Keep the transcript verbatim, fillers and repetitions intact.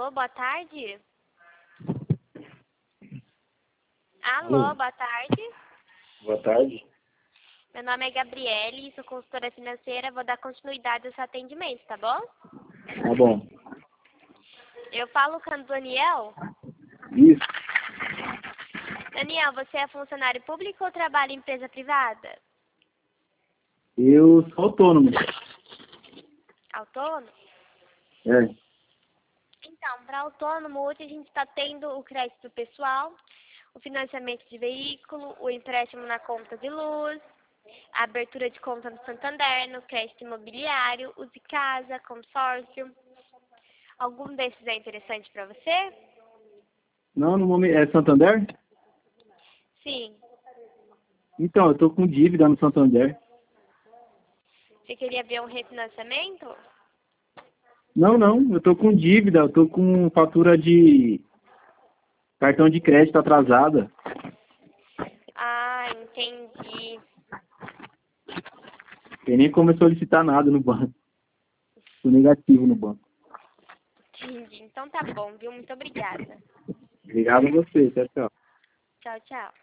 Alô, boa tarde. Alô, Alô. boa tarde. Boa tarde. Meu nome é Gabriele, sou consultora financeira, vou dar continuidade ao seu atendimento, tá bom? Tá bom. Eu falo com o Daniel. Isso. Daniel, você é funcionário público ou trabalha em empresa privada? Eu sou autônomo. Autônomo? É. Então, para autônomo, hoje a gente está tendo o crédito pessoal, o financiamento de veículo, o empréstimo na conta de luz, a abertura de conta no Santander, no crédito imobiliário, o de casa, consórcio. Algum desses é interessante para você? Não, no momento. É Santander? Sim. Então, eu tô com dívida no Santander. Você queria ver um refinanciamento? Não, não. Eu tô com dívida. Eu tô com fatura de cartão de crédito atrasada. Ah, entendi. Tem nem como eu solicitar nada no banco. Tô negativo no banco. Entendi. Então tá bom, viu? Muito obrigada. Obrigado a você. Tchau, tchau. Tchau, tchau.